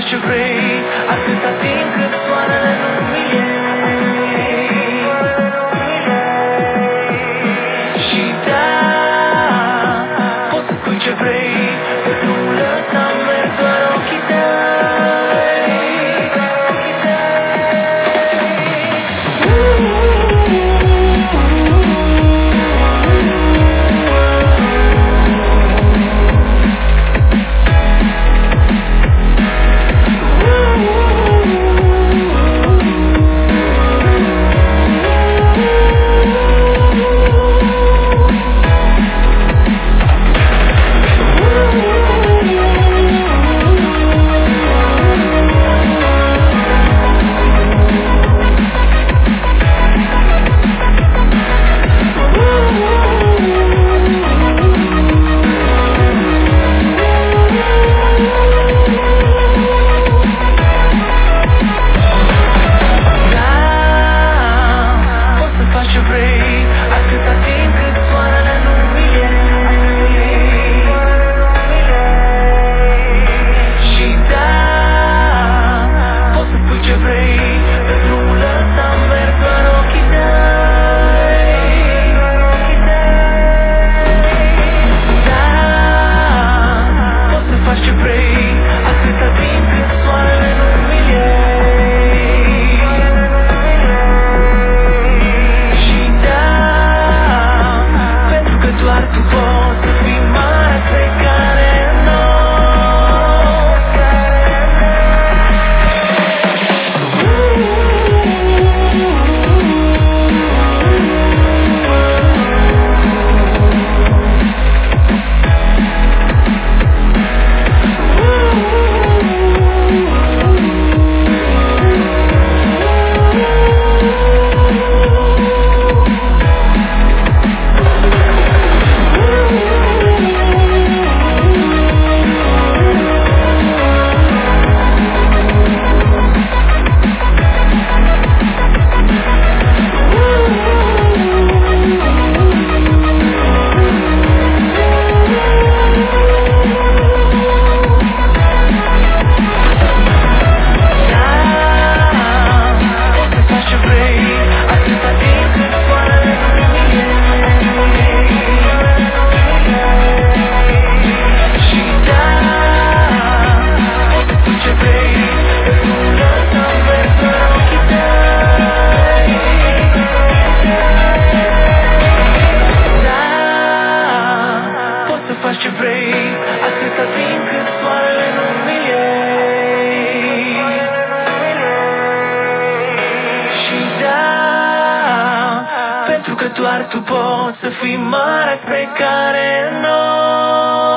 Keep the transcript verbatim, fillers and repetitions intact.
ce vrei, atâta timp cât soarele nu mi iei. Și da, poți să spui ce vrei, să nu lăsa merg doar ochii tăi. Faci ce vrei, atâta timp cât soarele nu mi iei. Și da, pentru că doar tu poți să fii marea spre care noi